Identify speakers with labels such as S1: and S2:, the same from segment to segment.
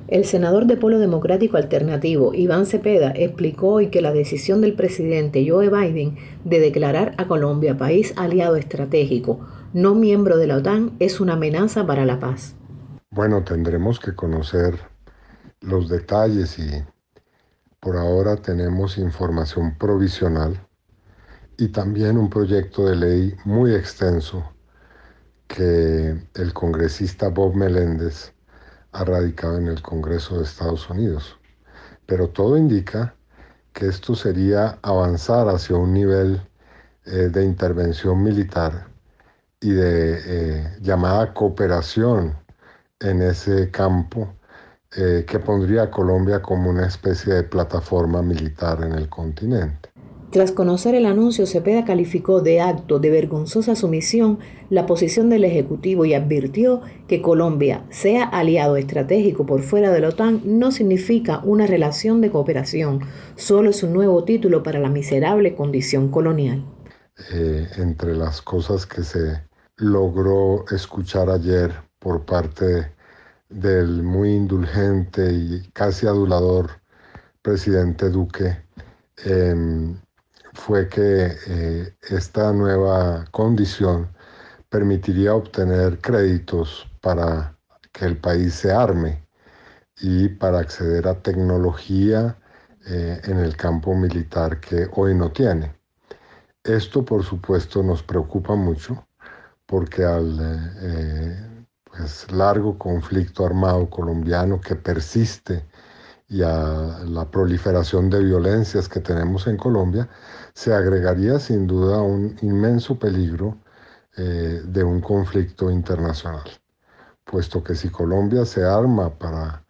S1: El senador de Polo Democrático Alternativo, Iván Cepeda, explicó hoy que la decisión del presidente Joe Biden de declarar a Colombia país aliado estratégico, no miembro de la OTAN, es una amenaza para la paz.
S2: Bueno, tendremos que conocer los detalles y por ahora tenemos información provisional y también un proyecto de ley muy extenso que el congresista Bob Meléndez ha radicado en el Congreso de Estados Unidos. Pero todo indica que esto sería avanzar hacia un nivel de intervención militar y de llamada cooperación en ese campo que pondría a Colombia como una especie de plataforma militar en el continente.
S1: Tras conocer el anuncio, Cepeda calificó de acto de vergonzosa sumisión la posición del Ejecutivo y advirtió que Colombia sea aliado estratégico por fuera de la OTAN no significa una relación de cooperación, solo es un nuevo título para la miserable condición colonial.
S2: Entre las cosas que se logró escuchar ayer por parte del muy indulgente y casi adulador presidente Duque, eh, fue que esta nueva condición permitiría obtener créditos para que el país se arme y para acceder a tecnología en el campo militar que hoy no tiene. Esto, por supuesto, nos preocupa mucho porque al pues, largo conflicto armado colombiano que persiste y a la proliferación de violencias que tenemos en Colombia, se agregaría sin duda un inmenso peligro de un conflicto internacional, puesto que si Colombia se arma para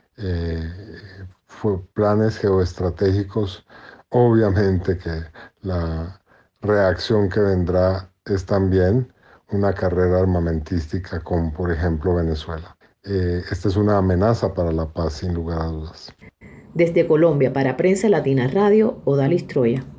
S2: planes geoestratégicos, obviamente que la reacción que vendrá es también una carrera armamentística con, por ejemplo, Venezuela. Esta es una amenaza para la paz, sin lugar a dudas.
S1: Desde Colombia, para Prensa Latina Radio, Odalis Troya.